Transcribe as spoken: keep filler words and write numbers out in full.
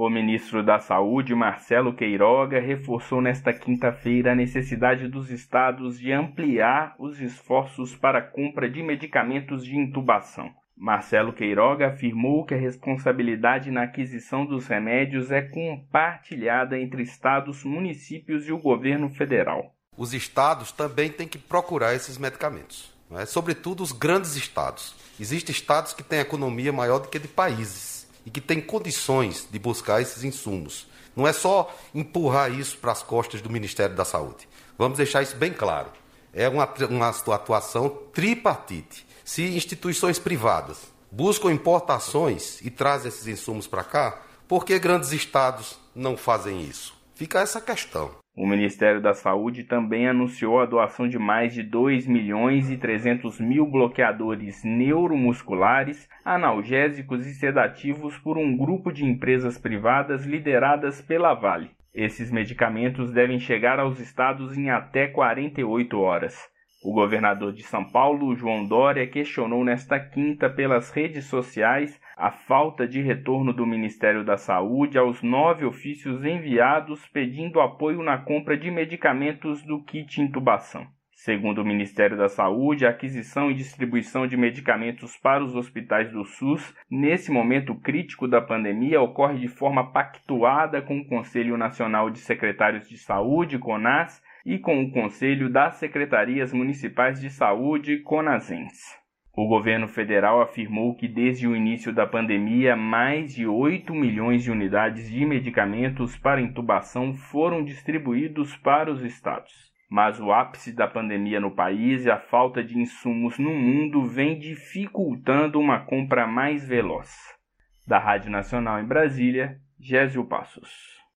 O ministro da Saúde, Marcelo Queiroga, reforçou nesta quinta-feira a necessidade dos estados de ampliar os esforços para a compra de medicamentos de intubação. Marcelo Queiroga afirmou que a responsabilidade na aquisição dos remédios é compartilhada entre estados, municípios e o governo federal. Os estados também têm que procurar esses medicamentos, não é? Sobretudo os grandes estados. Existem estados que têm economia maior do que de países e que têm condições de buscar esses insumos. Não é só empurrar isso para as costas do Ministério da Saúde. Vamos deixar isso bem claro. É uma, uma atuação tripartite. Se instituições privadas buscam importações e trazem esses insumos para cá, por que grandes estados não fazem isso? Fica essa questão. O Ministério da Saúde também anunciou a doação de mais de dois milhões e trezentos mil bloqueadores neuromusculares, analgésicos e sedativos por um grupo de empresas privadas lideradas pela Vale. Esses medicamentos devem chegar aos estados em até quarenta e oito horas. O governador de São Paulo, João Dória, questionou nesta quinta pelas redes sociais a falta de retorno do Ministério da Saúde aos nove ofícios enviados pedindo apoio na compra de medicamentos do kit intubação. Segundo o Ministério da Saúde, a aquisição e distribuição de medicamentos para os hospitais do SUS, nesse momento crítico da pandemia, ocorre de forma pactuada com o Conselho Nacional de Secretários de Saúde, CONAS, e com o Conselho das Secretarias Municipais de Saúde, CONASENS. O governo federal afirmou que desde o início da pandemia, mais de oito milhões de unidades de medicamentos para intubação foram distribuídos para os estados. Mas o ápice da pandemia no país e a falta de insumos no mundo vem dificultando uma compra mais veloz. Da Rádio Nacional em Brasília, Gésio Passos.